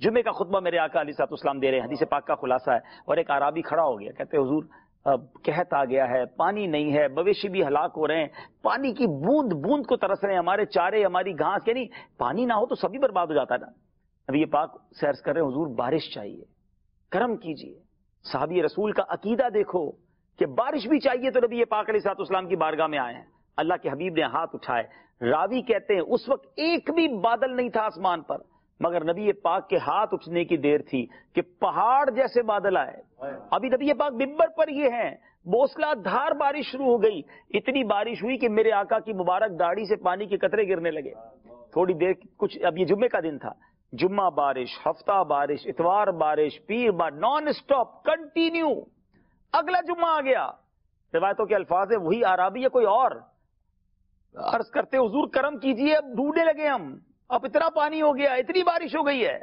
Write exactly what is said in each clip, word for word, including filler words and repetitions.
جمعے کا خطبہ میرے آقا علیہ الصلوۃ والسلام دے رہے ہیں، حدیث پاک کا خلاصہ ہے، اور ایک اعرابی کھڑا ہو گیا، کہتے حضور قحط آ گیا ہے، پانی نہیں ہے، مویشی بھی ہلاک ہو رہے ہیں، پانی کی بوند بوند کو ترس رہے ہیں، ہمارے چارے ہماری گھاس، یعنی پانی نہ ہو تو سبھی برباد ہو جاتا ہے نا۔ نبی پاک سے عرض کر رہے ہیں حضور بارش چاہیے، کرم کیجیے۔ صحابی رسول کا عقیدہ دیکھو کہ بارش بھی چاہیے، تو نبی پاک علیہ الصلوۃ والسلام کی بارگاہ میں آئے ہیں، اللہ کے حبیب نے ہاتھ اٹھائے۔ راوی کہتے ہیں اس وقت ایک بھی بادل نہیں تھا آسمان پر، مگر نبی پاک کے ہاتھ اٹھنے کی دیر تھی کہ پہاڑ جیسے بادل آئے۔ ابھی نبی پاک ممبر پر یہ ہیں، موسلا دھار بارش شروع ہو گئی، اتنی بارش ہوئی کہ میرے آقا کی مبارک داڑھی سے پانی کے قطرے گرنے لگے۔ تھوڑی دیر کچھ، اب یہ جمعے کا دن تھا، جمعہ بارش، ہفتہ بارش، اتوار بارش، پیر بار، نان اسٹاپ، کنٹینیو۔ اگلا جمعہ آ گیا، روایتوں کے الفاظ ہے وہی اعرابی ہے کوئی اور، عرض کرتے حضور کرم کیجیے، اب ڈوبنے لگے ہم، اب اتنا پانی ہو گیا، اتنی بارش ہو گئی ہے۔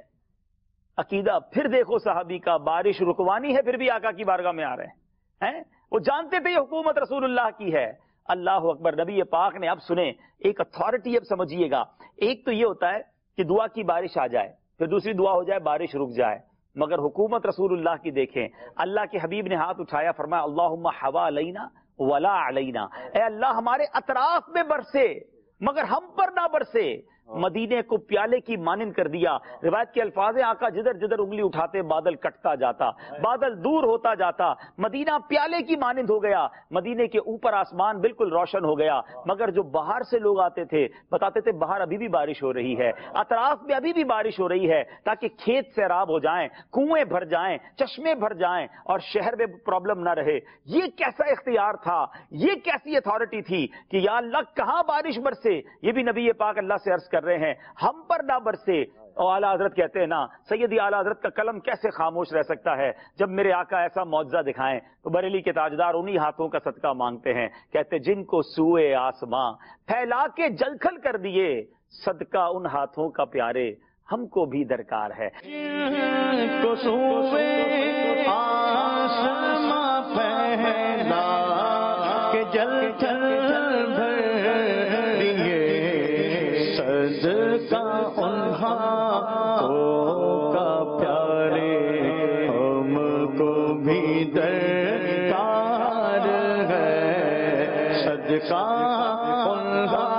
عقیدہ پھر دیکھو صحابی کا، بارش رکوانی ہے پھر بھی آقا کی بارگاہ میں آ رہے ہیں، وہ جانتے تھے یہ حکومت رسول اللہ کی ہے۔ اللہ اکبر۔ نبی پاک نے، اب سنیں ایک اتھارٹی، اب سمجھیے گا، ایک تو یہ ہوتا ہے کہ دعا کی بارش آ جائے، پھر دوسری دعا ہو جائے بارش رک جائے، مگر حکومت رسول اللہ کی دیکھیں۔ اللہ کے حبیب نے ہاتھ اٹھایا، فرمایا اللہم حوا علینا ولا علینا، اے اللہ ہمارے اطراف میں برسے مگر ہم پر نہ برسے۔ مدینے کو پیالے کی مانند کر دیا۔ روایت کے الفاظ ہیں آقا جدھر جدھر انگلی اٹھاتے بادل کٹتا جاتا، بادل دور ہوتا جاتا، مدینہ پیالے کی مانند ہو گیا، مدینے کے اوپر آسمان بالکل روشن ہو گیا۔ مگر جو باہر سے لوگ آتے تھے بتاتے تھے باہر ابھی بھی بارش ہو رہی ہے، اطراف میں ابھی بھی بارش ہو رہی ہے، تاکہ کھیت سیراب ہو جائیں، کنویں بھر جائیں، چشمے بھر جائیں اور شہر میں پرابلم نہ رہے۔ یہ کیسا اختیار تھا، یہ کیسی اتھارٹی تھی کہ یا اللہ کہاں بارش برسے۔ یہ بھی نبی پاک اللہ سے عرض کر رہے ہیں ہم پر نہ برسے۔ اور اعلیٰ حضرت کہتے ہیں نا، سیدی اعلیٰ حضرت کا قلم کیسے خاموش رہ سکتا ہے جب میرے آقا ایسا معجزہ دکھائیں۔ تو بریلی کے تاجدار انہی ہاتھوں کا صدقہ مانگتے ہیں، کہتے جن کو سوئے آسماں پھیلا کے جلکھل کر دیے، صدقہ ان ہاتھوں کا پیارے ہم کو بھی درکار ہے۔ جن کو سوئے آسماں پھیلا کے جلکھل صدقہ ان ہاتھوں کا پیارے ہم کو بھی درکار ہے، صدقہ ان ہاتھوں